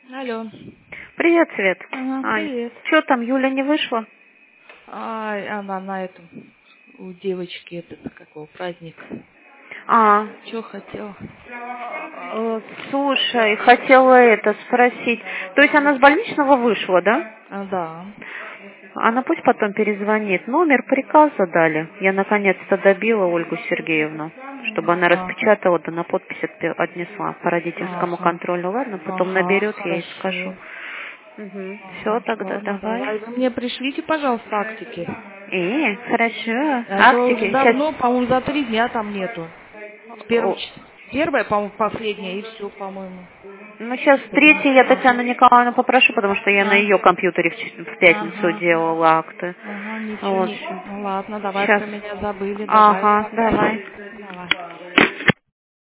Алло. Привет, Свет. Ага, привет. Что там, Юля не вышла? Она на этом, у девочки этот, какого, праздник. А, Что хотела? слушай, хотела это спросить. То есть она с больничного вышла, да? Да. Она пусть потом перезвонит. Номер приказа дали. Я наконец-то добила Ольгу Сергеевну, чтобы она распечатала, да на подпись отнесла по родительскому контролю. Ладно, потом наберет, я ей скажу. Хорошо. Все, тогда Ладно, давай. давай. Вы мне пришлите, пожалуйста, актики. Хорошо. А то уже Актики. Сейчас. давно, по-моему, за 3 дня там нету. С первого Первая, по-моему, последняя, и все, по-моему. Ну, сейчас третий я Татьяну Николаевну попрошу, потому что я на ее компьютере в пятницу Ага. делала акты. Ага, ничего Вот. не. Ну ладно, давай Сейчас. про меня забыли, давай. Ага, давай. Давай.